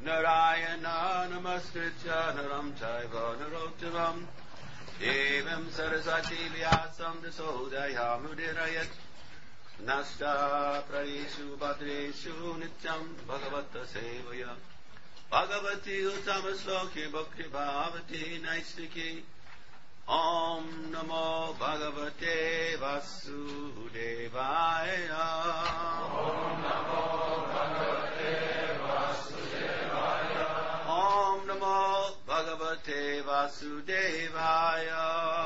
Narayana Namaskritya Naram Chaiva Narottamam Devam Saraswati Vyasam Dasodaya Mudirayat Nasta Prayeshu Bhadreshu Nityam Bhagavata Sevaya Bhagavati Uttama Sloki Bhakti Bhavati Naistiki Om Namo Bhagavate Vasudevaya Om Namo Bhagavate Vasudevaya Om Namo Bhagavate Vasudevaya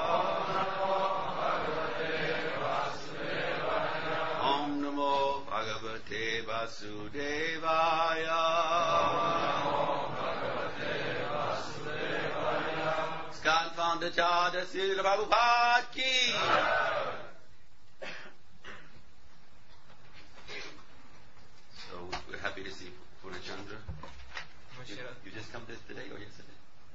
Om Namo Bhagavate Vasudevaya Skan Founder Chada Srila Prabhupada Ki. So we're happy to see Purnachandra. You just come today or yesterday?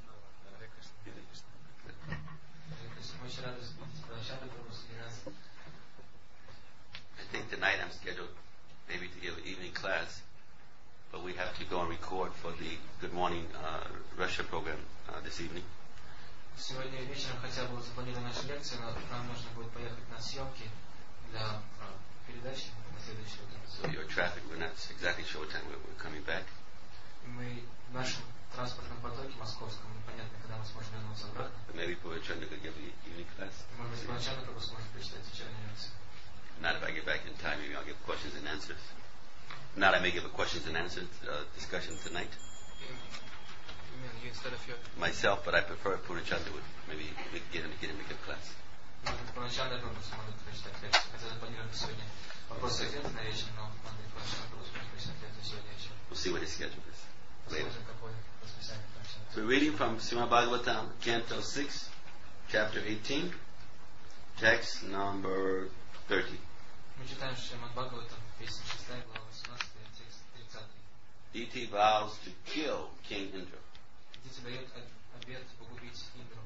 I think tonight I'm scheduled maybe to give an evening class, but we have to go and record for the Good Morning Russia program this evening. Сегодня вечером хотя бы запланирована наша лекция, но нам нужно будет поехать на съемки для передачи на следующий день. So your traffic, we're not exactly sure what time we're coming back. Мы в нашем транспортном потоке московском непонятно, когда мы сможем вернуться обратно. Maybe Purnachandra could give the evening class. Может быть, Пурначандра просто сможет прочитать вечернюю лекцию. Not if I get back in time, maybe I'll give questions and answers. Not I may give a questions and answers discussion tonight. You instead of your... Myself, but I prefer Purnachandra would maybe get him to give class. Пурначандра просто может прочитать лекцию. Хотя запланировано сегодня вопросы и ответы на вечер, но Пурначандра просто может прочитать лекцию сегодня вечером. We'll see what his schedule is later. Посмотрим, какое расписание Пурначандра. So we're reading from Srimad Bhagavatam, Canto 6, Chapter 18, text number 30. Мы читаем Шримад Бхагаватам, песня 6, глава 18, текст 30. Diti vows to kill King Indra. Дити дает обет погубить Индру.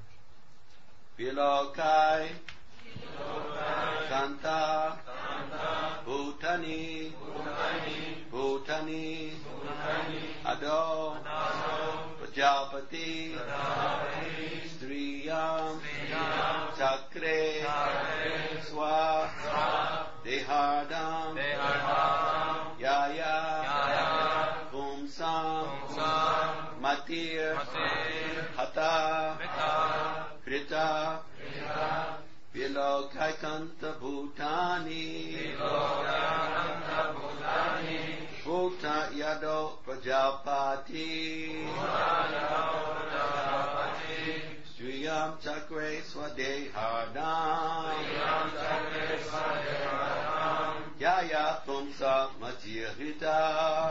Vilokai Santa Bhutani Ado Prajapati Striyam Chakre Swa Dehardam Yaya Pumsam Matir Hata Krita Vilokai Kanta Bhutani Bhuta Yado Prajapati Striyam Chakre Swadehardam Yaya Pumsa Matirhita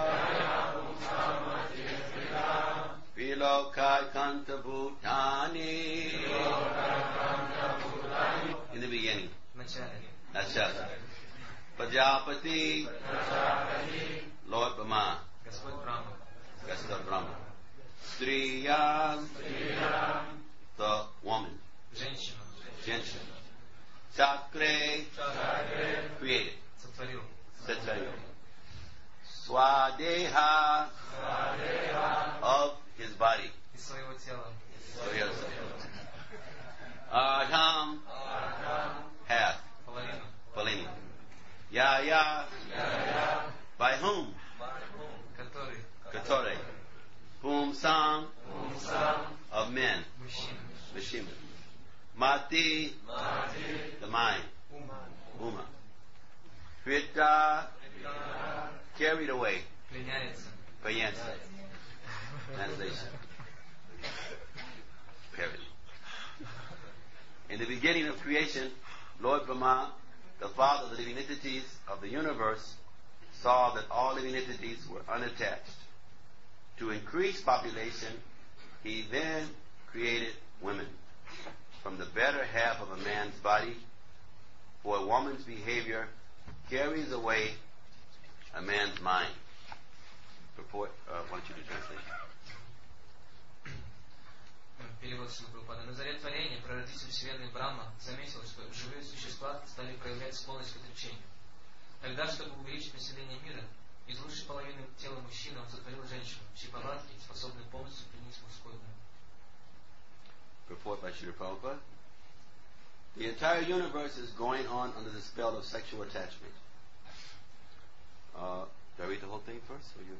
Vilokai Kanta Bhutani. In the beginning. Nachala. Prajapati. Lord Brahma. Господь Brahma. Striyam. The woman. Женщина. Chakre. Created. Сотворил. Swadeha. Of his body. Из своего тела. Adham. Half. Половину. Yaya. By whom? Который. Pumsam. Of men. Mashima. Mati. The mind. Uma. Krita. Carried away. Plenается. Translation. Period. In the beginning of creation, Lord Brahma, the father of the living entities of the universe, saw that all living entities were unattached. To increase population, he then created women from the better half of a man's body, for a woman's behavior carries away a man's mind. Purport, why don't you do translation? Перевод Шилапрапады. На заре творения прародитель вселенной Брахма заметил, что живые существа стали проявлять склонность к отречению. Тогда, чтобы увеличить население мира, из лучшей половины тела мужчины он сотворил женщину, чьи повадки Srila Prabhupada. The entire universe is going on under the spell of sexual attachment. Do I read the whole thing first? Or you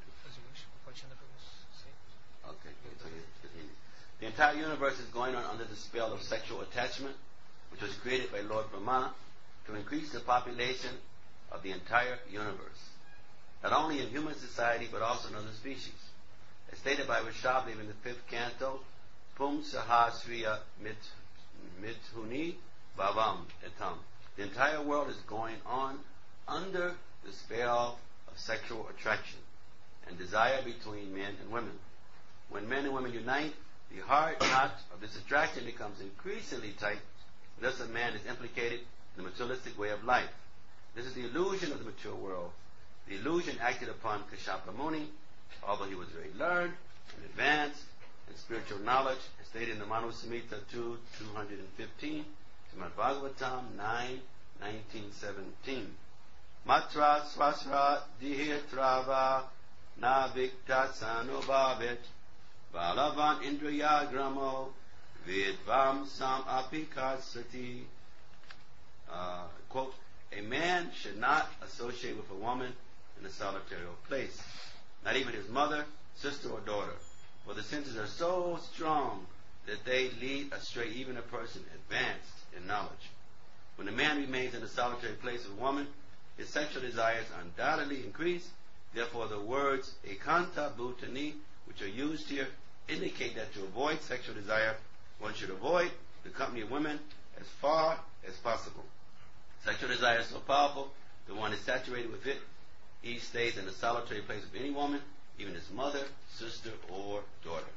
okay, so you continue. The entire universe is going on under the spell of sexual attachment, which was created by Lord Brahma to increase the population of the entire universe, not only in human society but also in other species. As stated by Rishabdev in the 5th canto, Pum Sahasriya Mithuni Bhavam Etam. The entire world is going on under the spell of sexual attraction and desire between men and women. When men and women unite, the hard knot of this attraction becomes increasingly tight, and thus a man is implicated in the materialistic way of life. This is the illusion of the mature world. The illusion acted upon Kashyapa Muni, although he was very learned and advanced in spiritual knowledge, as stated in the Manu Samhita 2:215, Srimad Bhagavatam 9:19-17. Matra swasra dihitrava navikta sanubhavit balavan indriyagramo vidvam sam apikasati. Quote, a man should not associate with a woman in a solitary place, not even his mother, sister, or daughter, for the senses are so strong that they lead astray even a person advanced in knowledge. When a man remains in a solitary place with a woman, his sexual desires undoubtedly increase. Therefore, the words ekanta bhutani, which are used here, indicate that to avoid sexual desire, one should avoid the company of women as far as possible. Sexual desire is so powerful that one is saturated with it. He stays in a solitary place with any woman, even his mother, sister, or daughter.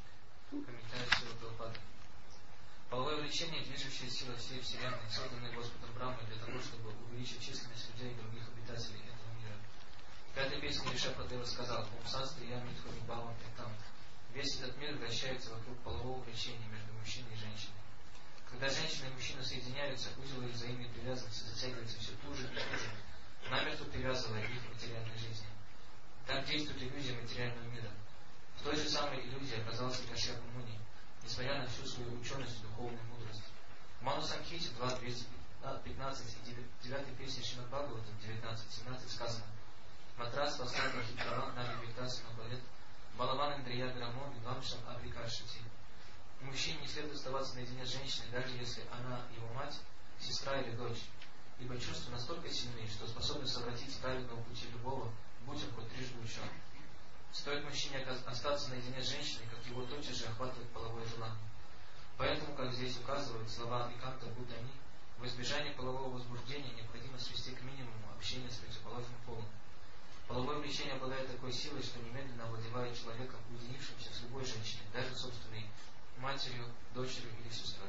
Половое влечение – движущая сила всей Вселенной, созданной Господом Брахмой для того, чтобы увеличить численность людей и других обитателей этого мира. В пятой песне Ришабдева сказал: «Умсастри я митхуни бхавам этам». Весь этот мир вращается вокруг полового влечения между мужчиной и женщиной. Когда женщина и мужчина соединяются, узел их взаимной привязанности затягивается все туже и туже, намертво привязывая их к материальной жизни. Так действует иллюзия материального мира. В той же самой иллюзии оказался Кашьяпа Муни, несмотря на всю свою ученость и духовную мудрость. В Ману Самхите 2.215 и 9 песне Шримад Бхагаватам 19.17 сказано: «Матрас васадна хитрава нами виктаса набалет, балаван индрия грамон и вамшам абрикашити». Мужчине не следует оставаться наедине с женщиной, даже если она его мать, сестра или дочь, ибо чувства настолько сильны, что способны совратить с праведного пути любого, будь он хоть трижды учен. Стоит мужчине остаться наедине с женщиной, как его тотчас же охватывает половое желание. Поэтому, как здесь указывают слова Эканта Бхутани, в избежание полового возбуждения необходимо свести к минимуму общение с противоположным полом. Половое влечение обладает такой силой, что немедленно овладевает человеком, уединившимся с любой женщиной, даже собственной матерью, дочерью или сестрой.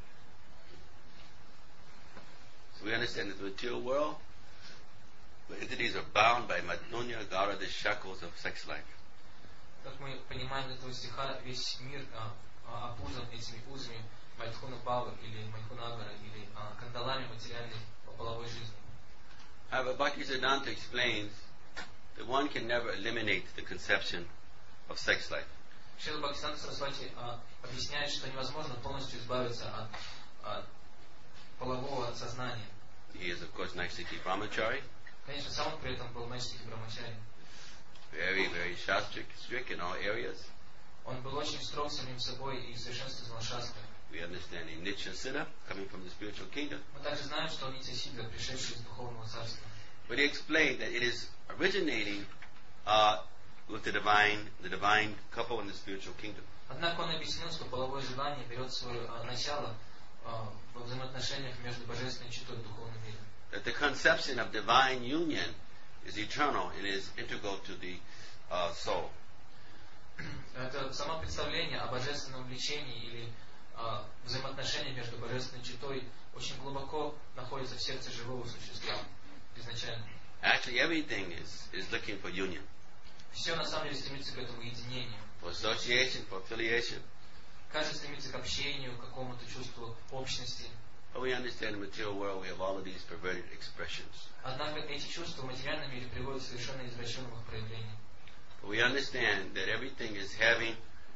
So we understand that the material world, the entities are bound by Madhunya Gaura, the shackles of sex life. Как мы понимаем из этого стиха, весь мир опутан этими узами Майдхуна Бавы или Майдхуна Агара или кандалами материальной половой жизни. However, Bhaktisiddhanta explains that one can never eliminate the conception of sex life. Шрила Бхактисиданта Сарасвати объясняет, что невозможно полностью избавиться от полового сознания. He is, of course, Naisiki Brahmachari. Конечно, сам он при этом был Наисики Брахмачари. Very, very strict in all areas. Он был очень строг самим собой и совершенствовал шастры. We understand a Nitya Siddha coming from the spiritual kingdom. Мы также знаем, что он Нитя Сидха, пришедший из духовного царства. But he explained that it is originating with the divine couple in the spiritual kingdom. Однако он объяснил, что половое желание берет свое начало во взаимоотношениях между божественной четой в духовном мире. That the conception of divine union is eternal and is integral to the soul. Это само представление о божественном влечении или взаимоотношениях между божественной четой очень глубоко находится в сердце живого существа изначально. Actually, everything is looking for union. Все на самом деле стремится к этому единению. For association, for affiliation. Каждый стремится к общению, к какому-то чувству общности. But we understand in the material world we have all of these perverted expressions. Однако эти чувства в материальном мире приводят к совершенно извращенным их проявлениям. But we understand that everything is having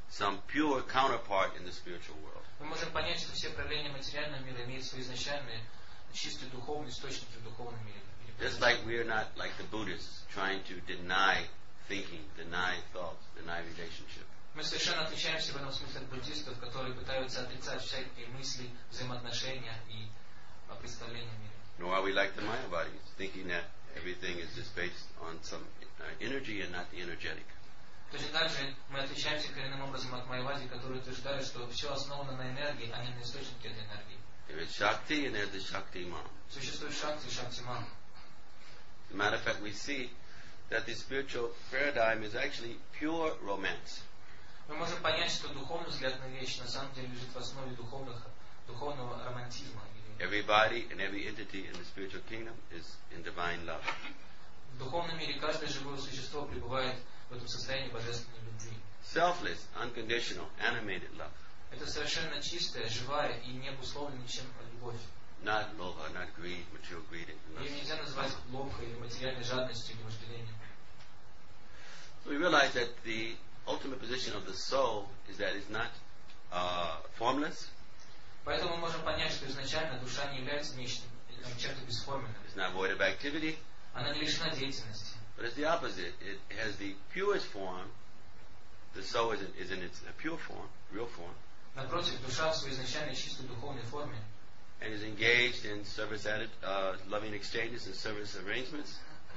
some pure counterpart in the spiritual world. Мы можем понять, что все проявления материального мира имеют свои изначальные чистые духовные источники в духовном мире. Just like we are not like the Buddhists trying to deny thinking, deny thoughts, deny relationship. Мы совершенно отличаемся в этом смысле от буддистов, которые пытаются отрицать всякие мысли, взаимоотношения и представления о мире. Nor are we like the Mayavadis, thinking that everything is just based on some energy and not the energetic. Точно так же мы отличаемся коренным образом от майявади, которые утверждают, что все основано на энергии, а не на источнике этой энергии. There is Shakti and there's the Shaktiman. Существует шакти и шактиман. As a matter of fact, we see that the spiritual paradigm is actually pure romance. Мы можем понять, что духовный взгляд на вещи на самом деле лежит в основе духовного романтизма. Everybody and every entity in the spiritual kingdom is in divine love. В духовном мире каждое живое существо пребывает в этом состоянии божественной любви. Selfless, unconditional, animated love. Это совершенно чистая, живая и не обусловленная ничем любовь. Not lova, not greed, material greed. Ее нельзя назвать ловкой или материальной жадностью или вожделением. So we realize that the ultimate position of the soul is that it's not formless. Поэтому мы можем понять, что изначально душа не является чем-то бесформенным. It's not void of activity. Она не лишена деятельности. But it's the opposite. It has the purest form. The soul is in its pure form, real form. Напротив, душа в своей изначальной чистой духовной форме and is engaged in service loving exchanges and service arrangements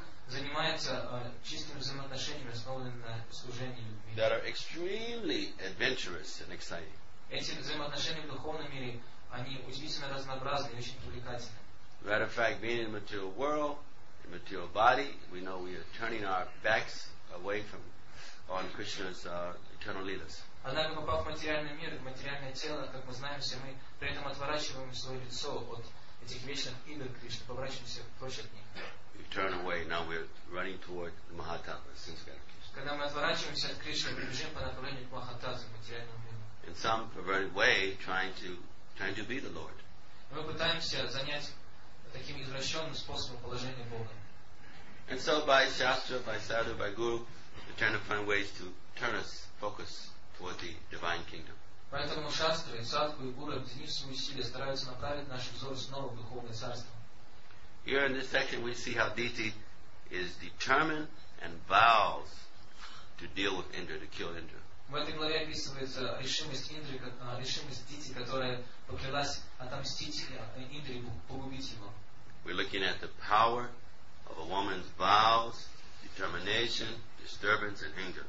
занимается чистыми взаимоотношениями, основанными на служении любви. that are extremely adventurous and exciting. Эти взаимоотношения в духовном мире, они удивительно разнообразны и очень привлекательны. Matter of fact, being in the material world, in the material body, we know we are turning our backs away from on Krishna's eternal leelas. Однако, попав в материальный мир, в материальное тело, как мы знаем все, мы при этом отворачиваем свое лицо от этих вечных игр Кришны, поворачиваемся прочь от них. We turn away, now we're running toward the Mahatattva, sense gratification. Когда мы отворачиваемся от Кришны, мы бежим по направлению к Махататтве, к материальному миру. In some perverted way, trying to be the Lord. Мы пытаемся занять таким извращенным способом положения Бога. And so by Shastra, by Sadhu, by Guru, we're trying to find ways to turn us, focus toward the divine kingdom. Поэтому шастры, садху и гуру, объединив свои усилия, стараются направить наши взоры снова в духовное царство. Here in this section we see how Diti is determined and vows to deal with Indra, to kill Indra. В этой главе описывается решимость Индры, решимость Дити, которая поклялась отомстить Индре, погубить его. We're looking at the power of a woman's vows, determination, disturbance, and anger.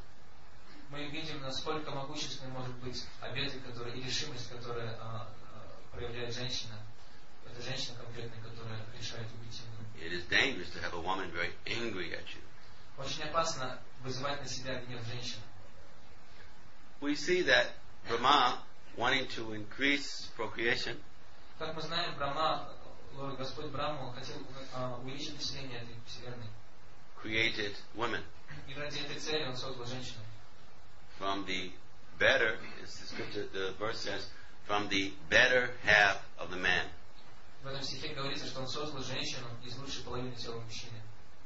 Мы видим, насколько могущественной может быть обеты, и решимость, которая проявляет женщина. Это женщина конкретная, которая решает убить Индру. It is dangerous to have a woman very angry at you. Очень опасно вызывать на себя гнев женщины. We see that Brahma, wanting to increase procreation, как мы знаем, Брахма, Господь Брахма, хотел увеличить население этой вселенной. Created women. И ради этой цели он создал женщину. From the better, as the scripture, the verse says, from the better half of the man. В этом стихе говорится, что он создал женщину из лучшей половины тела мужчины.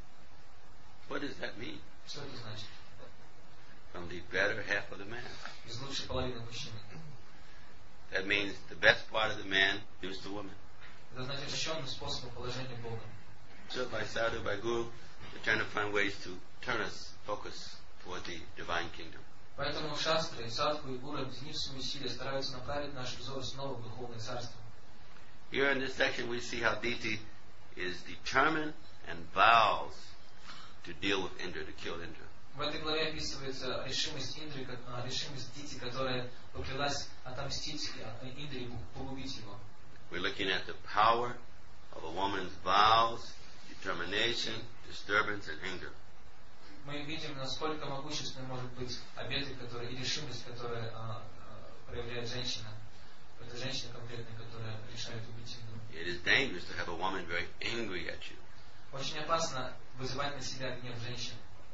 What does that mean? Что это значит? From the better half of the man. Из lучшей половины мужчины. That means the best part of the man gives to woman. Это значит защищенным способом положения Бога. So by Sadhu, by Guru, we're trying to find ways to turn us, focus toward the divine kingdom. Поэтому шастры, садху и гуру, объединив свои усилия, стараются направить наши взоры снова в духовное царство. Here in this section we see how Diti is determined and vows to deal with Indra, to kill Indra. В этой главе описывается решимость Индры, решимость Дити, которая поклялась отомстить Индре, погубить его. We're looking at the power of a woman's vows, determination, disturbance, and anger. Мы видим, насколько могущественной может быть обеты, и решимость, которая проявляет женщина. Это женщина конкретная, которая решает убить Индру. It is dangerous to have a woman very angry at you. Очень опасно вызывать на себя гнев женщины.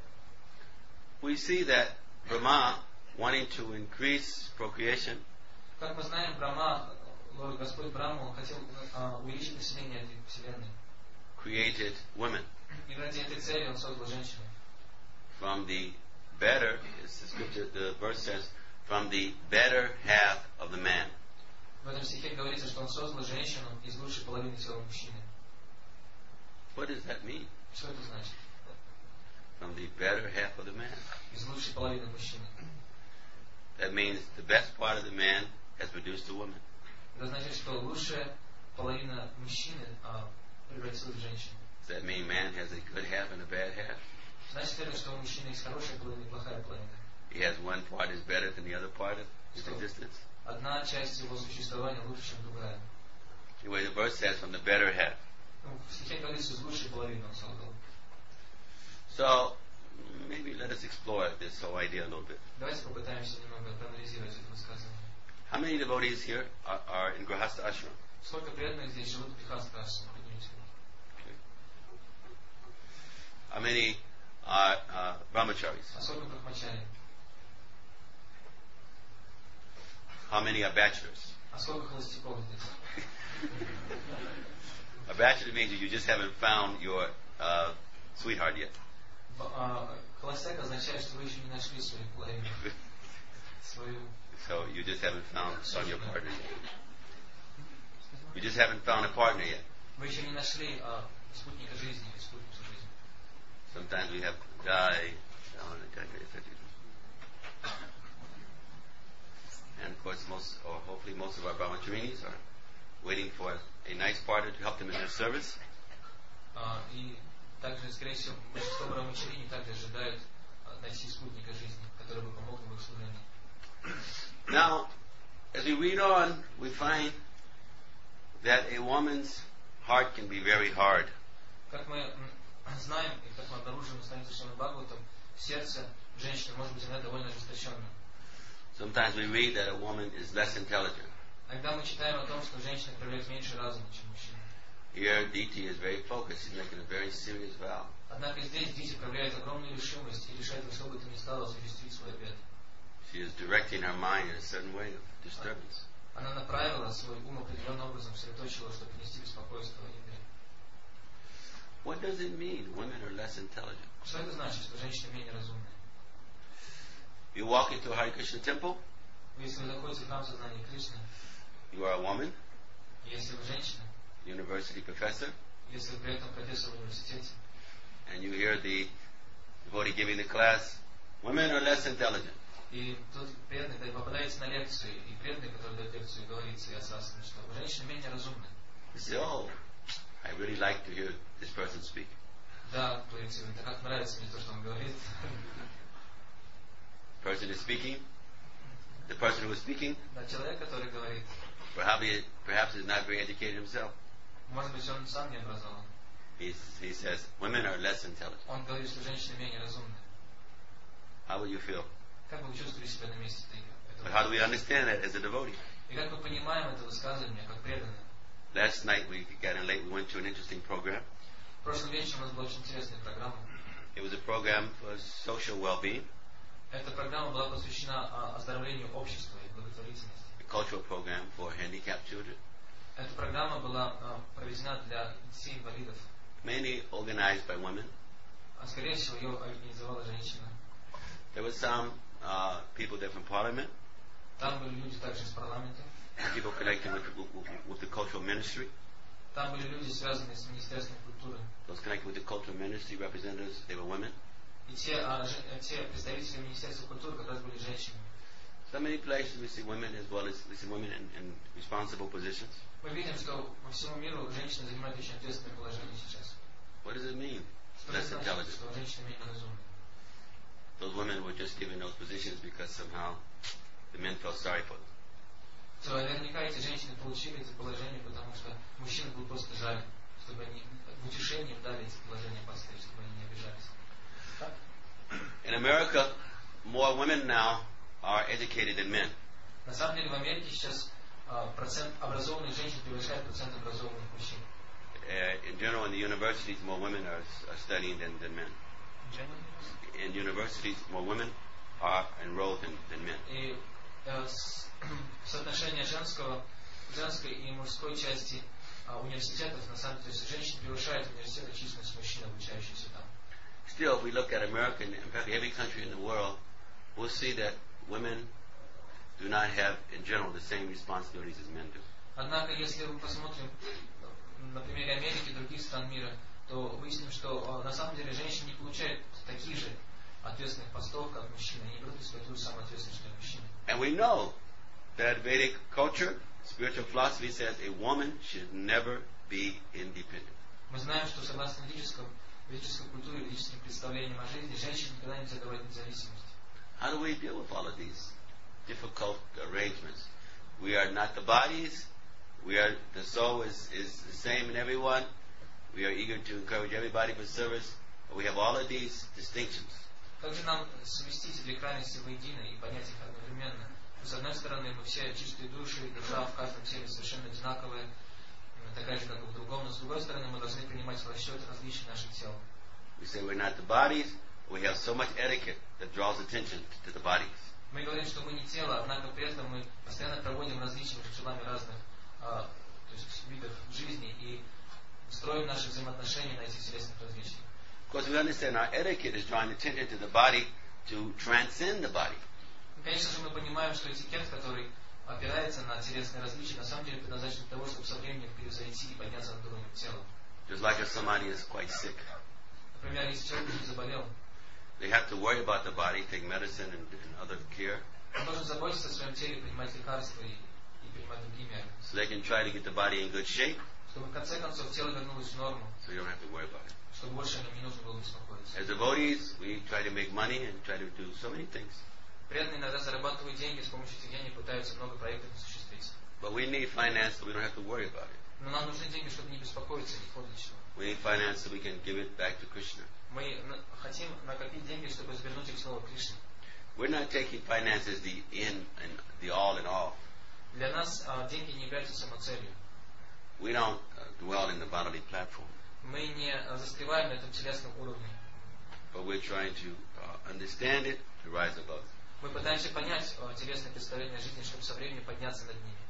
We see that Brahma, wanting to increase procreation, как мы знаем, Брахма, Господь Брахма, хотел увеличить население этой вселенной. Created women. И ради этой цели он создал женщину. From the better, as the scripture, the verse says, from the better half of the man. В этом стихе говорится, что Он создал женщину из лучшей половины тела мужчины. What does that mean? Что это значит? From the better half of the man. Из лучшей половины мужчины. That means the best part of the man has produced a woman. Это значит, что лучшая половина мужчины превратилась в женщину. Does that mean man has a good half and a bad half? Значит это, что у мужчины есть хорошая половина и плохая половина. He has one part is better than the other part of his existence. Одна часть его существования лучше, чем другая. Anyway, the verse says from the better half. В стихе говорится, из лучшей половины Он создал. So, maybe let us explore this whole idea a little bit. Давайте попытаемся немного проанализировать это высказывание. How many devotees here are in Grihastha Ashram? Сколько преданных здесь живут в Грихастха Ашраме? Поднимите руки. How many are brahmacharis? А сколько брахмачари? How many are bachelors? А сколько холостяков здесь? A bachelor means you just haven't found your sweetheart yet. Холостяк означает, что вы еще не нашли свою половину. Свою. So you just haven't found your partner yet. You just haven't found a partner yet. Вы еще не нашли спутника жизни, спутницу жизни. Sometimes we have guy, and of course hopefully most of our brahmacharinis are waiting for a nice partner to help them in their service. И также, скорее всего, большинство брахмачарини также ожидают найти спутника жизни, который бы помог им в их служении. Now, as we read on, we find that a woman's heart can be very hard. Как мы знаем, и как мы обнаружим на странице Шримад Бхагаватам, сердце женщины может быть иногда довольно ожесточенным. Sometimes we read that a woman is less intelligent. Иногда мы читаем о том, что женщина проявляет меньше разума, чем мужчина. Here, Diti is very focused. She's making a very serious vow. Однако здесь Дити проявляет огромную решимость и решает во что бы то ни стало осуществить свой обет. She is directing her mind in a certain way of disturbance. Она направила свой ум определенным образом, сосредоточила, чтобы принести беспокойство Индре. What does it mean? Women are less intelligent. Что это значит, что женщины менее разумные? You walk into a Hare Krishna temple. Если вы заходите в храм сознания Кришны, you are a woman. Если вы женщина, university professor. Если вы при этом профессор в университете, and you hear the devotee giving the class, women are less intelligent. И тут преданный, попадаете на лекцию, и преданный, который дает лекцию, говорит ясасами, что женщины менее разумны. You say, oh, I really like to hear this person speak. Да, говорите, это как нравится мне то, что он говорит. Person is speaking. The person who is speaking. Да, человек, который говорит. Perhaps is not very educated himself. Может быть, он сам не образован. He says, women are less intelligent. Он говорит, что женщины менее разумны. How would you feel? Как вы чувствуете себя на месте этого? But how do we understand that as a devotee? И как мы понимаем это высказывание, как преданные? Last night we got in late. We went to an interesting program. Прошлым вечером у нас была очень интересная программа. It was a program for social well-being. Эта программа была посвящена оздоровлению общества и благотворительности. A cultural program for handicapped children. Эта программа была проведена для детей инвалидов. Mainly organized by women. А скорее всего ее организовала женщина. There were some people there from Parliament. Там были люди также из парламента. People connected with the cultural ministry. Там были люди, связанные с Министерством культуры. Those connected with the cultural ministry representatives, they were women. И те представители Министерства культуры как раз были женщины. So many places we see women as well as we see women in responsible positions. Мы видим, что по всему миру женщины занимают очень ответственное положение сейчас. What does it mean? Что Less это значит, intelligent. что женщины менее разумны? Those women were just given those positions because somehow the men felt sorry for them. То наверняка эти женщины получили эти положения, потому что мужчинам было просто жаль, чтобы они в утешение дали эти положения поставить, чтобы они не обижались. In America, more women now are educated than men. На самом деле в Америке сейчас процент образованных женщин превышает процент образованных мужчин. In general, in the universities, more women are studying than men. In universities, more women are enrolled than men. И соотношение женской и мужской части университетов, на самом деле, женщин превышает университеты численность мужчин, обучающихся там. Still, if we look at America and in fact every country in the world, we'll see that women do not have, in general, the same responsibilities as men do. Однако, если мы посмотрим на примере Америки и других стран мира, то выясним, что на самом деле женщины не получают таких же ответственных постов, как мужчины. Они берут на себя ту же самую ответственность, что и мужчины. And we know that Vedic culture, spiritual philosophy says a woman should never be independent. Мы знаем, что согласно ведической культуре, ведическим представлениям о жизни, женщине никогда нельзя давать независимость. How do we deal with all of these difficult arrangements? We are not the bodies. The soul is the same in everyone. We are eager to encourage everybody for service. But we have all of these distinctions. Как же нам совместить две крайности воедино и понять их одновременно? С одной стороны, мы все чистые души, душа в каждом теле совершенно одинаковая, такая же, как и в другом, но с другой стороны, мы должны принимать в расчет различия наших тел. We say we're not the bodies. We have so much etiquette that draws attention to the bodies. Мы говорим, что мы не тело, однако при этом мы постоянно проводим различия между телами разных то есть видов жизни и строим наши взаимоотношения на этих телесных различиях. Of course, we understand our etiquette is drawing attention to the body to transcend the body. Конечно же, мы понимаем, что этикет, который опирается на телесные различия, на самом деле предназначен для того, чтобы со временем превзойти и подняться над уровнем тела. Just like if somebody is quite sick. Например, если человек заболел, they have to worry about the body, take medicine and other care. Он должен заботиться о своем теле, принимать лекарства и принимать другие меры. So they can try to get the body in good shape. Чтобы в конце концов тело вернулось в норму. So you don't have to worry about it. Чтобы больше о нем не нужно было беспокоиться. As devotees, we try to make money and try to do so many things. Преданные иногда зарабатывают деньги, с помощью этих денег пытаются много проектов осуществить. But we need finance so we don't have to worry about it. Но нам нужны деньги, чтобы не беспокоиться, ни для чего. We need finance so we can give it back to Krishna. Мы хотим накопить деньги, чтобы вернуть их снова к Кришне. We're not taking finance as the end and the all in all. Для нас деньги не являются самоцелью. We don't dwell in the bodily platform. Мы не застреваем на этом телесном уровне. But we're trying to understand it, to rise above it. Мы пытаемся понять телесное представление о жизни, чтобы со временем подняться над ними.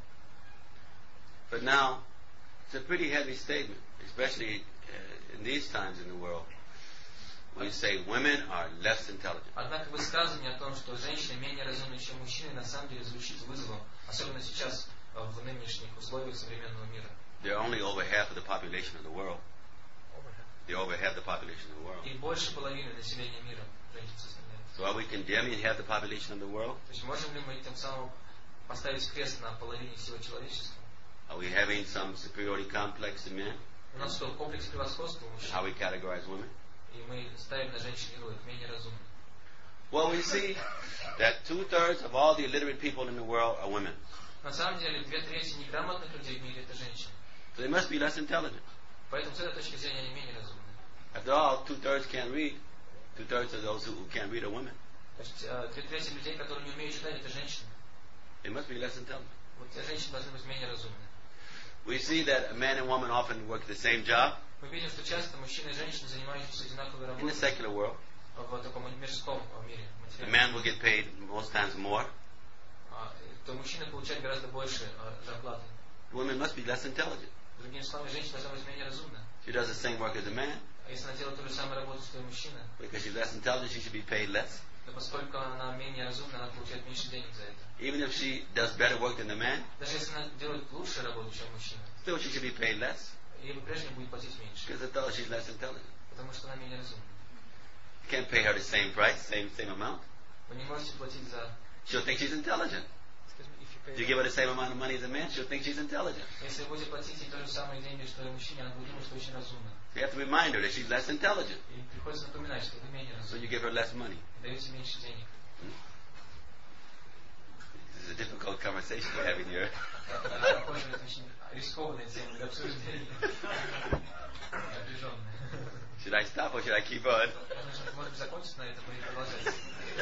But now, it's a pretty heavy statement, especially in these times in the world, when you say women are less intelligent. Однако высказывание о том, что женщины менее разумны, чем мужчины, на самом деле звучит вызовом, особенно сейчас в нынешних условиях современного мира. They're only over half of the population of the world. They're over half the population of the world. И больше половины населения мира женщин составляют. So are we condemning half the population of the world? То есть можем ли мы тем самым поставить крест на половине всего человечества? Are we having some superiority complex in men? У нас что, комплекс превосходства у мужчин? How we categorize women? И мы ставим на женщин ярлык менее разумных. Well, we see that 2/3 of all the illiterate people in the world are women. На самом деле, 2/3 неграмотных людей в мире это женщины. So they must be less intelligent. Поэтому с этой точки зрения они менее разумны. After all, 2/3 can't read. 2/3 of those who can't read are women. То есть 2/3 людей, которые не умеют читать, это женщины. They must be less intelligent. Вот те женщины должны быть менее разумны. We see that a man and woman often work the same job Мы видим, что часто мужчины и женщины, занимающиеся одинаковой in the работой secular world. в таком мирском мире, The материальном, man will get paid most times more. то мужчина получает гораздо больше зарплаты. The woman must be less intelligent. Другими словами, женщина должна быть менее разумна. She does the same work as a man. А если она делает ту же самую работу, что и мужчина, Because she's less intelligent, she should be paid less. то поскольку она менее разумна, она получает меньше денег за это. Even if she does better work than the man, Даже если она делает лучше работу, чем мужчина, still she should be paid less. ей по-прежнему будет платить меньше, Because she's less intelligent. потому что она менее разумна. You can't pay her the same price, same amount. Вы не можете платить за... She'll think she's intelligent. If you give her the same amount of money as a man, she'll think she's intelligent. Если вы будете платить ей то же самые деньги, что и мужчине, она будет думать, что очень разумна. So you have to remind her that she's less intelligent. И приходится напоминать, что вы менее So разумны. you give her less money. Даете меньше денег. This is a difficult conversation we're having here. Похоже, это очень рискованная тема для обсуждения. Напряженная. Should I stop or should I keep on? Может быть, закончить на этом и продолжать.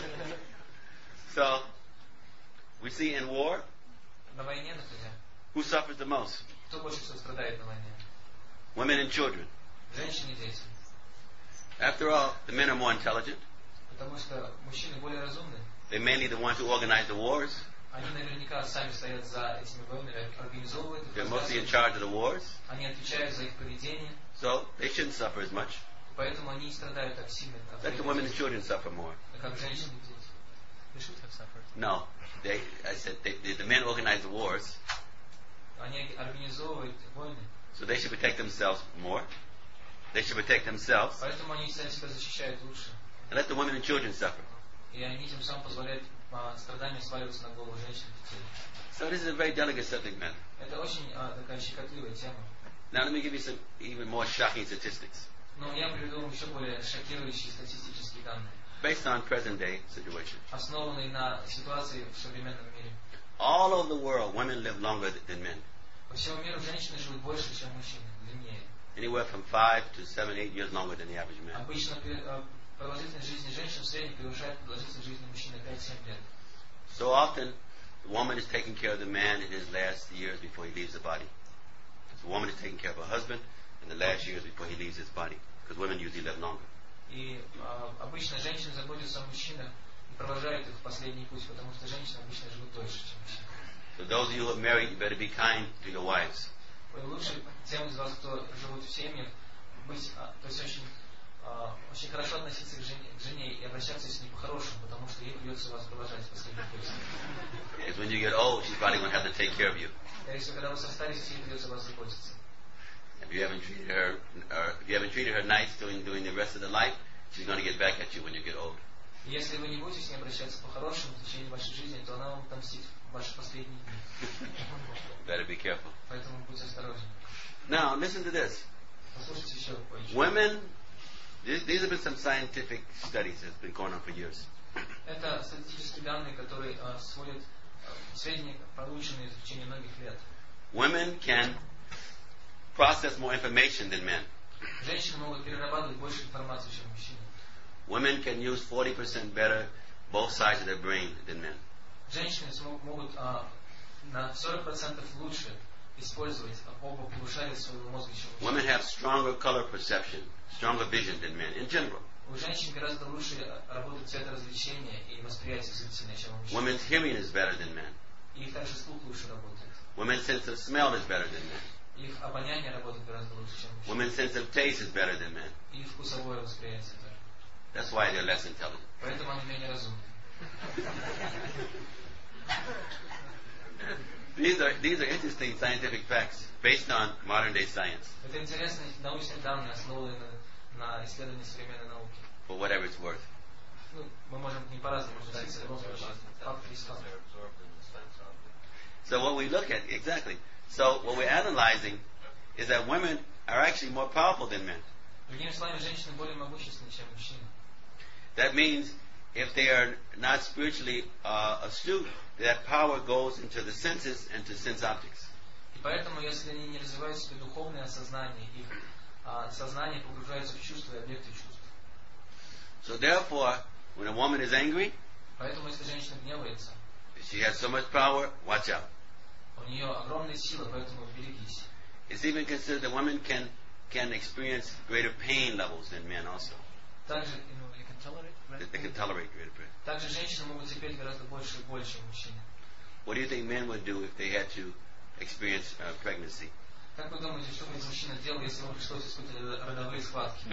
So, we see in war, На войне, например, who suffers the most? кто больше всего страдает на войне? Women and children. Женщины и дети. After all, the men are more intelligent. Потому что мужчины более разумны. They're mainly the ones who organize the wars. Они наверняка сами стоят за этими войнами, организовывают их. They're mostly in charge of the wars. Они отвечают за их поведение. So, they shouldn't suffer as much. Поэтому они не страдают так сильно. Let the women and children suffer more. Как женщины и дети. They should have suffered. No. I said, the men organize the wars, Они организовывают войны, so they should protect themselves more. They should protect themselves поэтому они сами себя защищают лучше. and let the women and children suffer. И они тем самым позволяют страдания сваливаться на голову женщин и детей. So this is a very delicate subject matter. Это очень такая щекотливая тема. Now let me give you some even more shocking statistics Но я приведу вам еще более шокирующие статистические данные, based on present day situation. основанные на ситуации в современном мире. All over the world, women live longer than men. По всему миру женщины живут больше, чем мужчины, длиннее. Anywhere from 5 to 7, 8 years longer than the average man. Обычно продолжительность жизни женщин в среднем превышает продолжительность жизни мужчин на 5-7 лет. So often, the woman is taking care of the man in his last years before he leaves the body. The woman is taking care of her husband in the last years before he leaves his body. Because women usually live longer. И обычно женщины заботятся о мужчинах и провожают их в последний путь, потому что женщины обычно живут дольше, чем мужчины. So those of you who are married, you better be kind to your wives. Лучше тем из вас, кто живут в семьях, быть, то есть очень хорошо относиться к жене и обращаться с ней по-хорошему, потому что ей придется вас провожать в последний путь. Because when you get old, she's probably going to have to take care of you. Если когда вы состаритесь, ей придется вас заботиться. If you haven't treated her nice during the rest of the life, she's going to get back at you when you get old. Если вы не будете с ней обращаться по-хорошему в течение вашей жизни, то она вам отомстит в ваши последние дни. Better be careful. Поэтому будьте осторожны. Now, listen to this. Послушайте еще кое-что. Women, these have been some scientific studies that's been going on for years. Это статистические данные, которые сводят сведения, полученные в течение многих лет. Women can process more information than men. Женщины могут перерабатывать больше информации, чем мужчины. Women can use 40% better both sides of their brain than men. Женщины могут на 40% лучше использовать оба полушария своего мозга, чем мужчины. Women have stronger color perception, stronger vision than men in general. У женщин гораздо лучше работает цветоразвлечение и восприятие зрительное, чем у мужчин. Women's hearing is better than men. И их также слух лучше работает. Women's sense of smell is better than men. Их обоняние работает гораздо лучше, чем мужчин. Women's sense of taste is better than men. И их вкусовое восприятие тоже. That's why they're less intelligent. Поэтому они менее разумны. These are interesting scientific facts based on modern day science. Это интересные научные данные, основанные на исследовании современной науки. For whatever it's worth. Ну, мы можем не по-разному относиться, в любом случае. Факт есть факт. So what we look at, exactly. So what we're analyzing is that women are actually more powerful than men. Другими словами, женщины более могущественны, чем мужчины. That means if they are not spiritually astute, that power goes into the senses and to sense objects. И поэтому, если они не развивают в себе духовное осознание, их сознание погружается в чувства и объекты чувств. So therefore, when a woman is angry, Поэтому, если женщина гневается, she has so much power, watch out. у нее огромные силы, поэтому берегись. It's even considered that women can experience greater pain levels than men also. Также, They can tolerate greater pain. также женщины могут терпеть гораздо больше боль, чем мужчины. What do you think men would do if they had to experience pregnancy? Как вы думаете, что бы мужчина делал, если ему пришлось испытать родовые схватки?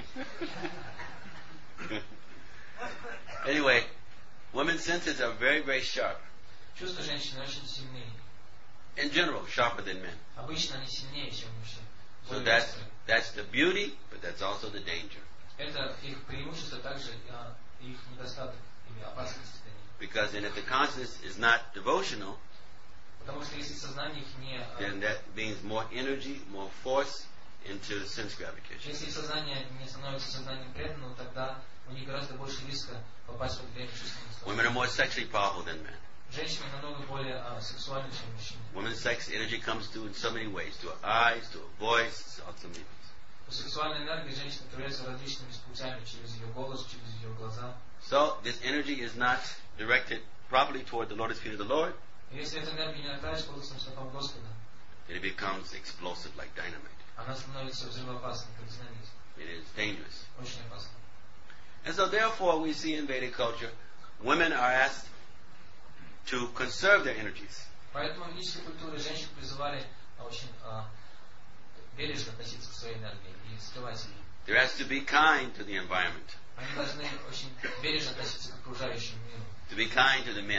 Anyway, women's senses are very, very sharp. Чувства женщины очень сильные. In general, sharper than men. Обычно они сильнее, чем мужчин. So that's the beauty, but that's also the danger. Это их преимущество, также их недостаток или опасность для них. Because then if the consciousness is not devotional, Потому что если сознание их не... then that means more energy, more force into sense gratification. Если сознание не становится сознанием преданным, тогда у них гораздо больше риска попасть в влияние чувственного Women are наслаждения. more sexually powerful than men. Женщины намного более сексуальны, чем мужчины. Women's sex energy comes through in so many ways, through her eyes, through her voice, so many ways. Сексуальная энергия женщины проявляется различными путями, через ее голос, через ее глаза. So this energy is not directed properly toward the lotus feet of the Lord. И если эта энергия не направить к лотосным стопам Господа, It becomes explosive like dynamite. она становится взрывоопасной, как динамит. It is dangerous. Очень опасной. And so therefore we see in Vedic culture, women are asked to conserve their energies. Поэтому в ведической культуре женщин призывали очень бережно относиться к своей энергии и скрывать ее. They're asked to be kind to the environment, Они должны очень бережно относиться к окружающему миру, to be kind to the men,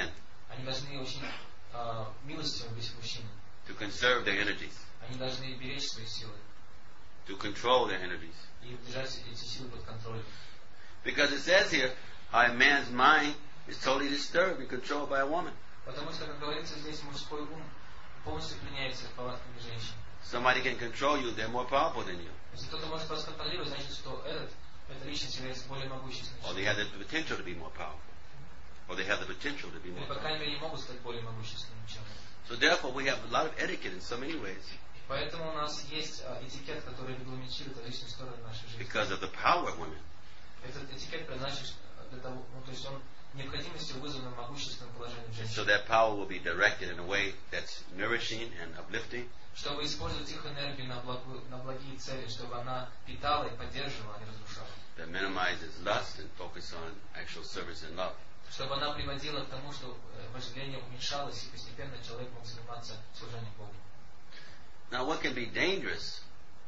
Они должны очень милостивым быть мужчинам. to conserve their energies, Они должны беречь свои силы to control their energies. и держать эти силы под контролем. Because it says here, how a man's mind is totally disturbed and controlled by a woman. Потому что, как говорится, здесь мужской ум полностью пленяется повадками женщин. Somebody can control you, they're more powerful than you. Если кто-то может вас контролировать, значит, что эта личность является более могущественной. Or they have the potential to be more powerful. Or they have the potential to be more Или, по powerful. крайней мере, могут стать более могущественными, чем вы. So therefore we have a lot of etiquette in so many ways Поэтому у нас есть этикет, который регламентирует различные стороны нашей жизни. because of the power of women. Этот этикет предназначен для того, то есть он необходимостью вызван могущественным положением So женщин. that power will be directed in a way that's nourishing and uplifting. Чтобы использовать их энергию на благие цели, чтобы она питала и поддерживала, а не разрушала. That minimizes lust and focus on actual service and love. Чтобы она приводила к тому, что вожделение уменьшалось, и постепенно человек мог заниматься служением Богу. Now what can be dangerous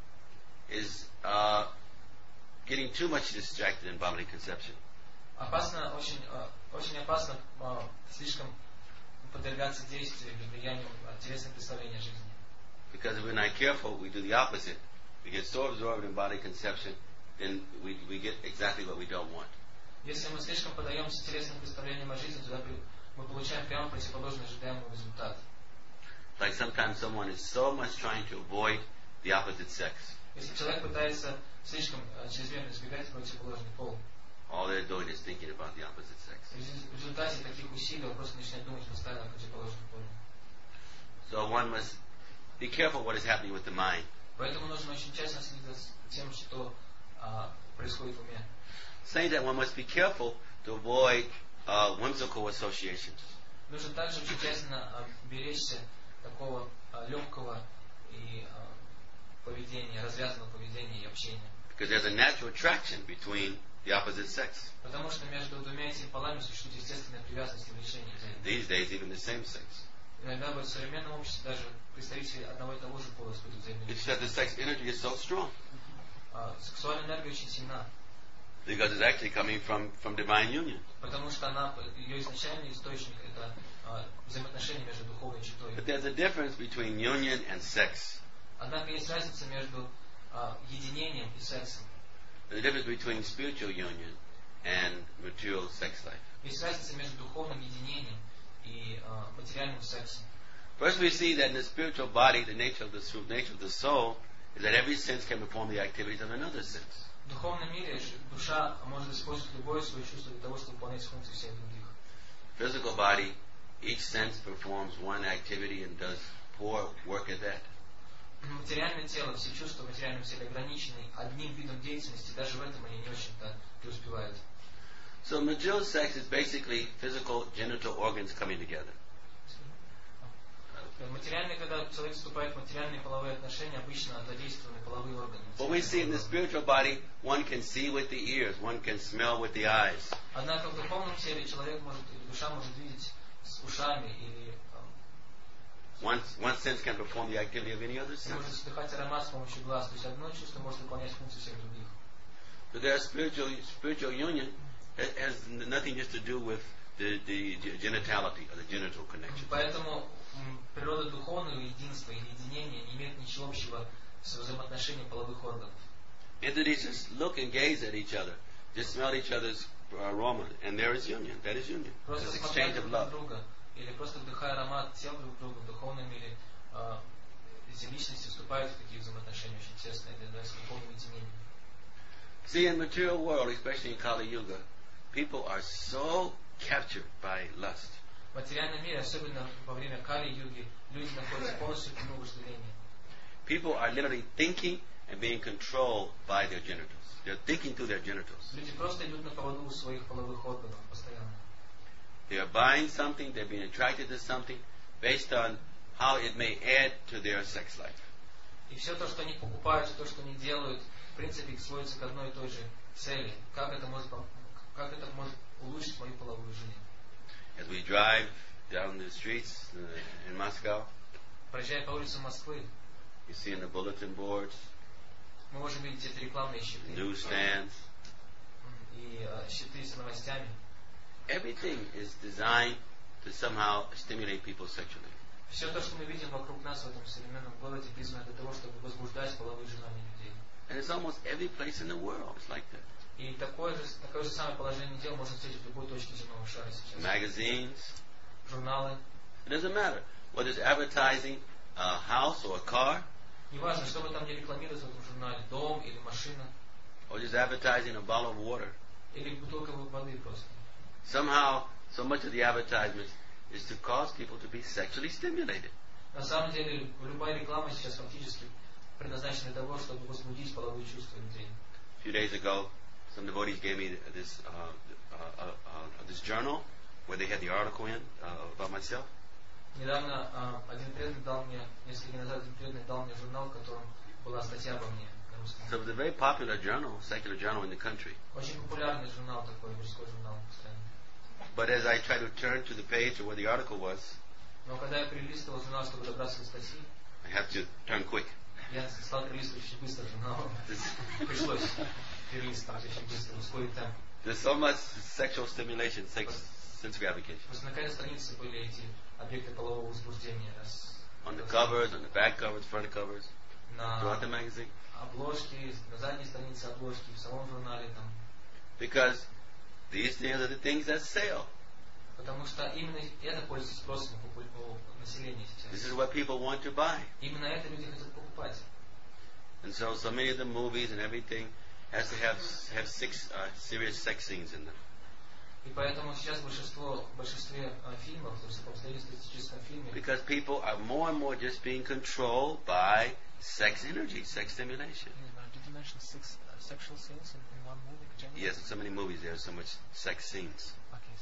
is getting too much distracted in bodily conception. Опасно, очень опасно слишком подвергаться действию или влиянию телесных представлений о жизни. Because if we're not careful, we do the opposite. We get so absorbed in body conception, then we get exactly what we don't want. Если мы слишком поддаемся телесным представлениям о жизни, тогда мы получаем прямо противоположный ожидаемому результат. Like sometimes someone is so much trying to avoid the opposite sex. Если человек пытается слишком чрезмерно избегать противоположный пол, All they're doing is thinking about the opposite sex. в результате таких усилий он просто начинает думать постоянно о противоположном поле. So one must be careful what is happening with the mind. Поэтому нужно очень тщательно следить за тем, что происходит в уме. Saying that one must be careful to avoid whimsical associations. Нужно также очень тщательно беречься такого легкого и поведения, развязанного поведения и общения. Because there's a natural attraction between the opposite sex. Потому что между двумя этими полами существует естественная привязанность и влечение. These days, even the same sex. Иногда в современном обществе даже представители одного и того же пола испытывают взаимную It's that the sex energy is so strong. Сексуальная энергия очень сильна, Because it's actually coming from divine union. потому что ее изначальный источник это взаимоотношения между духовной и читой. But there's a difference between union and sex. Однако есть разница между единением и сексом. There's a difference between spiritual union and material sex life. Есть разница между духовным единением и материальным сексом. First, we see that in the spiritual body, the nature of the soul is that every sense can perform the activities of another sense. В духовном мире душа может использовать любое свое чувство для того, чтобы выполнять функции всех других. Physical body, each sense performs one activity and does poor work at that. Материальное тело, все чувства в материальном теле ограничены одним видом деятельности, даже в этом они не очень-то преуспевают. So material sex is basically physical genital organs coming together. Материальные, когда человек вступает в материальные половые отношения, обычно задействованы половые органы. But we see in the spiritual body, one can see with the ears, one can smell with the eyes. Однако в духовном теле человек может, или душа может видеть с ушами, или One sense can perform the activity of any other может sense. вдыхать аромат с помощью глаз. То есть одно чувство может выполнять функции всех других. So their spiritual union has nothing just to do with the genitality or the genital connection. Поэтому природа духовного единства или единения не имеет ничего общего с взаимоотношением половых органов. Entities just look and gaze at each other, just smell each other's aroma, and there is union. That is union. Просто It's смотря exchange друг of на love. друга, или просто вдыхая аромат тел друг друга в духовном мире, эти личности вступают в такие взаимоотношения очень тесные, это является духовным единением. See, in material world, especially in Kali Yuga, people are so captured by lust. В материальном мире, особенно во время Кали-юги, люди находятся полностью в плену вожделения. People are literally thinking and being controlled by their genitals. They're thinking through their genitals. Люди просто идут на поводу у своих половых органов постоянно. They are buying something, they're being attracted to something based on how it may add to their sex life. И все то, что они покупают, все то, что они делают, в принципе, сводится к одной и той же цели. Как это может улучшить мою половую жизнь? As we drive down the streets in Moscow, Проезжая по улицам Москвы, you see in the bulletin boards, мы можем видеть эти рекламные щиты newsstands, и щиты с новостями. everything is designed to somehow stimulate people sexually. Все то, что мы видим вокруг нас в этом современном городе, призвано для того, чтобы возбуждать половые желания людей. And it's almost every place in the world. It's like that. И такое же самое положение дел можно встретить в любой точке земного шара сейчас. Magazines. Журналы. It doesn't matter whether it's advertising a house or a car, Неважно, что бы там ни рекламировалось в этом журнале, дом или машина, or just advertising a bottle of water. или бутылка воды просто. Somehow, so much of the advertisements is to cause people to be sexually stimulated. На самом деле, любая реклама сейчас фактически предназначена для того, чтобы возбудить половые чувства людей. A few days ago, some devotees gave me this journal where they had the article in about myself. Недавно один преданный дал мне, несколько дней назад один преданный дал мне журнал, в котором была статья обо мне на русском. So it was a very popular journal, secular journal in the country. Очень популярный журнал такой, мужской журнал постоянно. But as I tried to turn to the page of where the article was, Но когда я перелистывал журнал, чтобы добраться до статьи, I have to turn quick. я стал перелистывать очень быстро журнал. Пришлось перелистывать очень быстро, ускорить темп. There's so much sexual stimulation, sense gratification. Просто на каждой странице были эти объекты полового возбуждения. On the covers, on the back covers, front covers, throughout the На magazine. обложке, на задней странице обложки, в самом журнале там. Because these things are the things that sell. Потому что именно это пользуется спросом у населения This сейчас. is what people want to buy. Именно это люди хотят покупать. And so many of the movies and everything has to have serious sex scenes in them. И поэтому сейчас в большинстве фильмов, то есть в среднестатистическом фильме, Because people are more and more just being controlled by sex energy, sex stimulation. Did you mention sexual scenes in one movie? Generally? Yes, in so many movies there are so much sex scenes. Okay,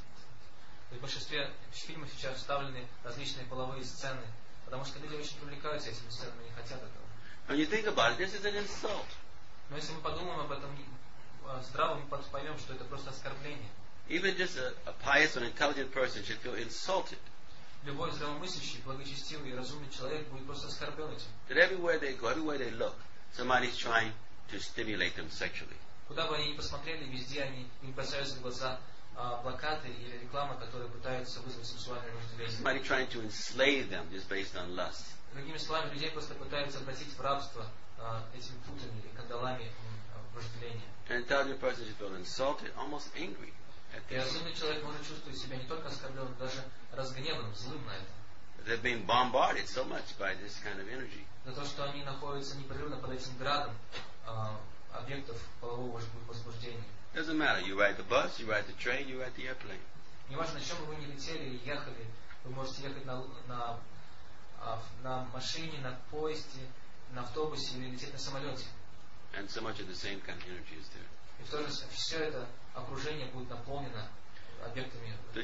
в большинстве фильмов сейчас вставлены различные половые сцены, потому что люди очень привлекаются этими сценами, не хотят этого. When you think about it, this is an insult. Но если мы подумаем об этом здраво, мы поймем, что это просто оскорбление. Even just a pious and intelligent person should feel insulted. Любой здравомыслящий, благочестивый и разумный человек будет просто оскорблен этим. That everywhere they go, everywhere they look, somebody's trying to stimulate them sexually. Куда бы они ни посмотрели, везде им бросаются в глаза плакаты или реклама, которые пытаются вызвать сексуальное вожделение. Somebody trying to enslave them just based on lust. Другими словами, людей просто пытаются обратить в рабство этими путами или кандалами вожделения. An intelligent person should feel insulted, almost angry at И this. разумный человек может чувствовать себя не только оскорбленным, даже разгневанным, злым на это. They're being bombarded so much by this kind of energy. За то, что они находятся непрерывно под этим градом объектов полового возбуждения. Doesn't matter. You ride the bus, you ride the train, you ride the airplane. Неважно, на чем бы вы ни летели или ехали, вы можете ехать на машине, на поезде, на автобусе или лететь на самолете. And so much of the same kind of energy is there. И в то же все это окружение будет наполнено объектами. The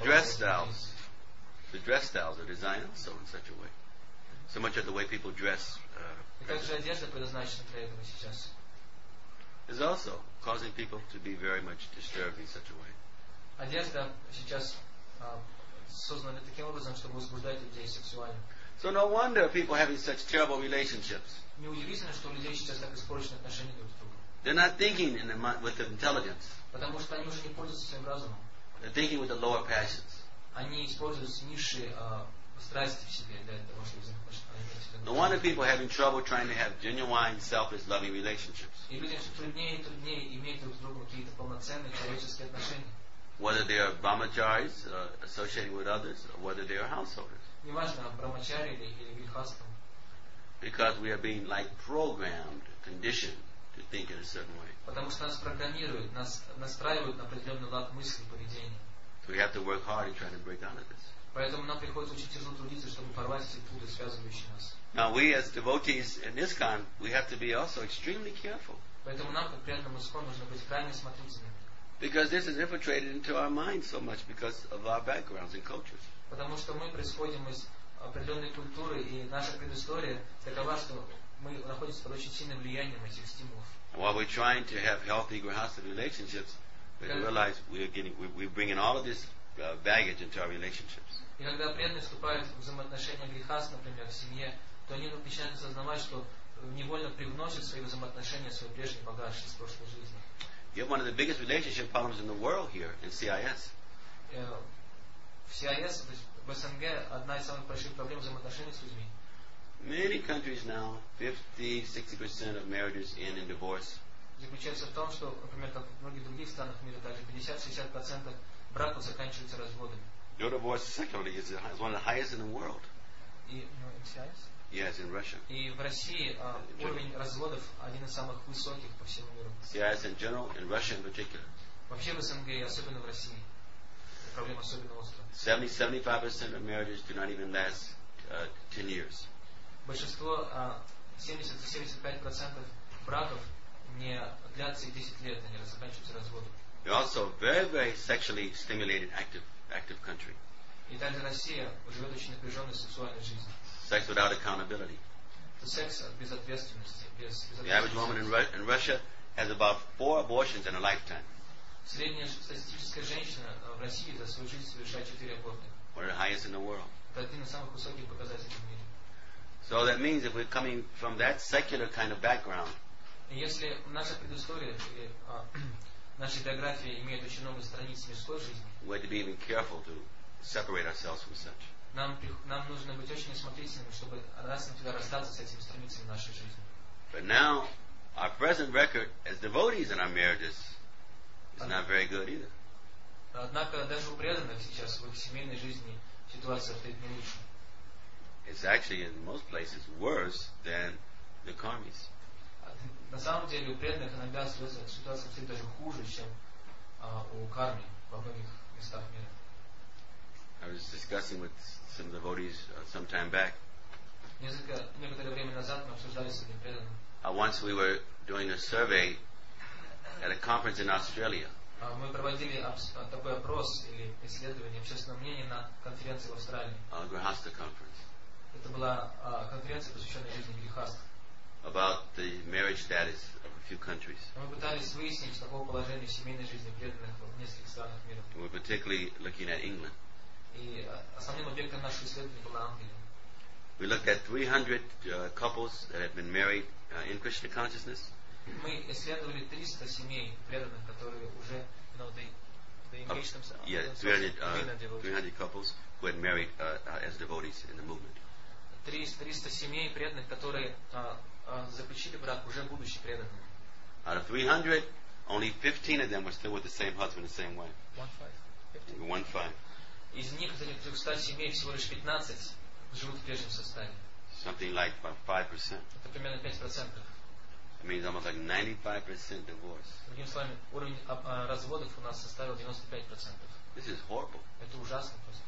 dress styles are designed also in such a way. So much of the way people dress И также одежда предназначена для этого сейчас. is also causing people to be very much disturbed in such a way. Одежда сейчас создана таким образом, чтобы возбуждать людей сексуально. So no wonder people having such terrible relationships. Неудивительно, что у людей сейчас так испорчены отношения друг с другом. They're not thinking with intelligence. Потому что они уже не пользуются своим разумом. They're thinking with the lower passions. Они используют низшие страсти в себе для того, чтобы No wonder people are having trouble trying to have genuine, selfless, loving relationships. И людям все труднее и труднее иметь друг с другом какие-то полноценные человеческие отношения. Whether they are brahmacharis associating with others, or whether they are householders. Неважно, брамачари или грехастом. Because we are being like programmed, conditioned to think in a certain way. Потому что нас программируют, нас настраивают на определенный лад мысли и поведения. So we have to work hard in trying to break out of this. Поэтому нам приходится очень тяжело трудиться, чтобы порвать эти путы, связывающие нас. Now we as devotees in ISKCON, we have to be also extremely careful. Поэтому нам, как преданным ИСККОН, нужно быть крайне осмотрительными. Because this is infiltrated into our minds so much because of our backgrounds and cultures. Потому что мы происходим из определенной культуры, и наша предыстория такова, что мы находимся под очень сильным влиянием этих стимулов. And while we're trying to have healthy grihastha relationships, we realize we're bringing all of this baggage into our relationships. И когда преданные вступают в взаимоотношения грехаст, например, в семье, то они начинают осознавать, что невольно привносят в свои взаимоотношения свой прежний багаж из прошлой жизни. You have one of the biggest relationship problems in the world here in CIS. В CIS, то есть В СНГ одна из самых больших проблем взаимоотношений с людьми. Many countries now, 50-60% of marriages end in divorce. Заключается в том, что, например, как в многих других странах мира, также 50-60% браков заканчиваются разводами. Your divorce secularly is one of the highest in the world. И, Yes, in Russia. и в России уровень разводов один из самых высоких по всему миру. CIS in general, in Russia in particular. Вообще в СНГ и особенно в России проблема особенно острая. 70-75% of marriages do not even last 10 years. Большинство 70-75% браков не длятся и 10 лет, они заканчиваются разводом. They're also very sexually stimulated, active country. И также Россия живет очень напряженной сексуальной жизнью. Sex without accountability. Это секс без ответственности. The average woman in Russia has about 4 abortions in a lifetime. Средняя статистическая женщина в России за свою жизнь совершает 4 аборта. One of the highest in the world. Это один из самых высоких показателей в мире. So that means if we're coming from that secular kind of background, И если наша предыстория или наша биография имеет очень много страниц мирской жизни, we have to be even careful to separate ourselves from such. нам нужно быть очень осмотрительными, чтобы раз и навсегда расстаться с этими страницами нашей жизни. But now, our present record as devotees in our marriages is not very good either. Однако даже у преданных сейчас в их семейной жизни ситуация обстоит не лучше. It's actually in most places worse than the karmis. На самом деле у преданных иногда ситуация обстоит даже хуже, чем у карми во многих местах мира. I was discussing with some devotees some time back. Некоторое время назад мы обсуждали с одним преданным. Once we were doing a survey at a conference in Australia. Мы проводили такой опрос или исследование общественного мнения на конференции в Австралии. Grihastha conference. Это была конференция, посвященная жизни грехастх. About the marriage status of a few countries. Мы пытались выяснить, каково положение семейной жизни преданных в нескольких странах мира. We're particularly looking at England. И основным объектом нашего исследования была Англия. We looked at 300 couples that had been married in Krishna consciousness. Мы исследовали 300 семей преданных, которые уже, they engaged themselves. Yeah, 300 couples who had married as devotees in the movement. 300 семей преданных, которые заключили брак, уже будучи преданными. Out of 300, only 15 of them were still with the same husband and the same wife. 1-5. Из них, из этих 300 семей, всего лишь 15 живут в прежнем составе. Something like about 5%. Это примерно 5%. It means almost like 95% divorce. Другими словами, уровень разводов у нас составил 95%. This is horrible. Это ужасно просто.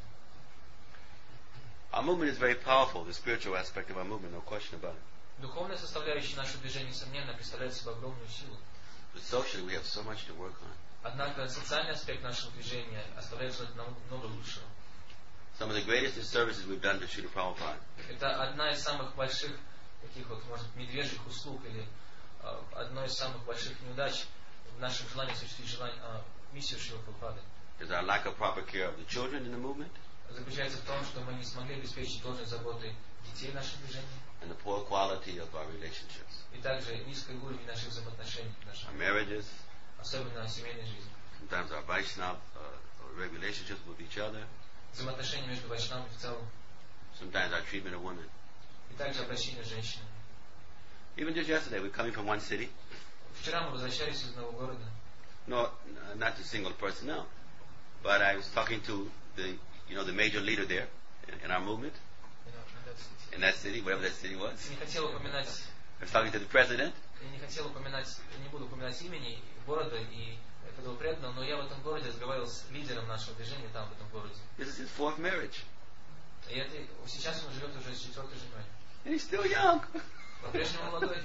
Our movement is very powerful, the spiritual aspect of our movement, no question about it. Духовная составляющая нашего движения, несомненно, представляет собой огромную силу. But socially we have so much to work on. Однако социальный аспект нашего движения оставляет желать намного лучшего. Some of the greatest disservices we've done to Srila Prabhupada. Это одна из самых больших таких вот, может, медвежьих услуг или одно из самых больших неудач в нашем желании осуществить миссию Шрилы Прабхупады. Is our lack of proper care of the children in the movement. Заключается в том, что мы не смогли обеспечить должной заботой детей в нашем движении. And the poor quality of our relationships. И также низкий уровень наших взаимоотношений, Our marriages. особенно семейной жизни. Sometimes our Vaishnava relationships with each other. Взаимоотношения между вайшнавами в целом. Sometimes our treatment of women. И также обращение с женщинами. Even just yesterday, we're coming from one city. Вчера мы возвращались из одного города. No, not to single personnel, but I was talking to the major leader there in our movement. In that city, whatever that city was. Не хотел упоминать. I was talking to the president. Я не хотел упоминать, не буду упоминать имени города и этого преданного, но я в этом городе разговаривал с лидером нашего движения там, в этом городе. This is his 4th marriage. И сейчас он живет уже с 4-й женой. And he's still young. По-прежнему молодой.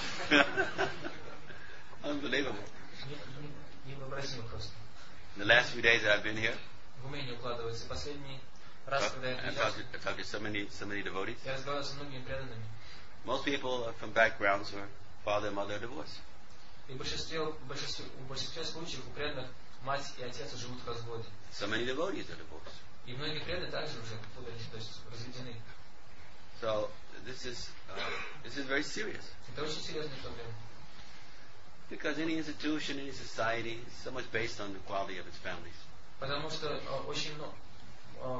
Unbelievable. Невообразимо просто. In the last few days that I've been here, В уме не укладывается. Последний раз, когда я приезжал, I've talked to so many devotees. я разговаривал со многими преданными. Most people are from backgrounds where father and mother are divorced. И в большинстве случаев у преданных мать и отец живут в разводе. So many devotees are divorced. И многие преданные также уже то есть разведены. So this is very serious. Это очень серьезная проблема. Because any institution, any society is so much based on the quality of its families. Потому что очень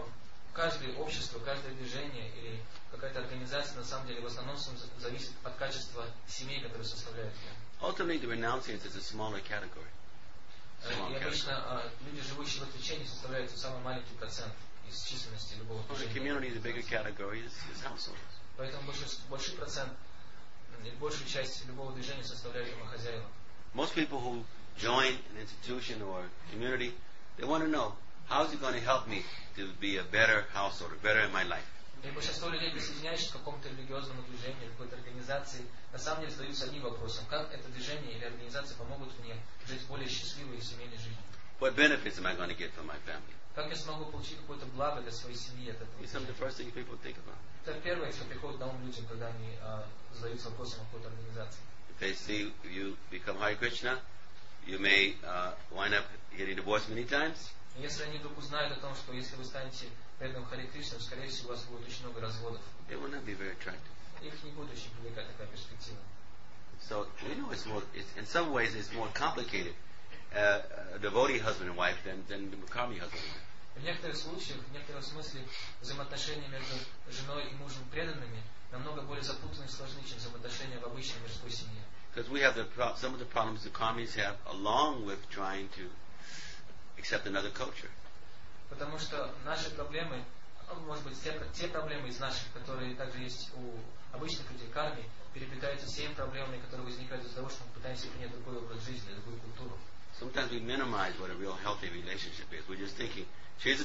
каждое общество, каждое движение или какая-то организация на самом деле в основном зависит от качества семей, которые составляют ее. Ultimately, the renunciates is a smaller category. И обычно люди, живущие в отречении, составляют самый маленький процент из численности любого The движения. community, the bigger category is households. Поэтому большой процент, большую часть любого движения составляют домохозяева. Most people who join an institution or community, they want to know, how is it going to help me to be a better householder, better in my life? И большинство людей, присоединяющихся к какому-то религиозному движению, какой-то организации, на самом деле задаются одним вопросом: как это движение или организация помогут мне жить более счастливой и семейной жизнью? What benefits am I going to get from my family? Как я смогу получить какое-то благо для своей семьи от этого? These are some of the first things people think about. Это первое, что приходит на ум людям, когда они задаются вопросом о какой-то организации. If they see you become Hare Krishna, you may wind up getting divorced many times. И если они вдруг узнают о том, что если вы станете преданным Харе Кришне, скорее всего, у вас будет очень много разводов. It will not be very attractive. Их не будет очень привлекать такая перспектива. So we know in some ways it's more complicated, a devotee husband and wife than the karmi husband and wife. В некоторых случаях, в некотором смысле, взаимоотношения между женой и мужем преданными намного более запутаны и сложны, чем взаимоотношения в обычной мирской семье. Because we have some of the problems the karmis have, along with trying to accept another culture. Потому что наши проблемы, может быть, те проблемы из наших, которые также есть у обычных людей карми, переплетаются с теми проблемами, которые возникают из-за того, что мы пытаемся принять другой образ жизни, другую культуру. Sometimes we minimize what a real healthy relationship is. We're just thinking, she's a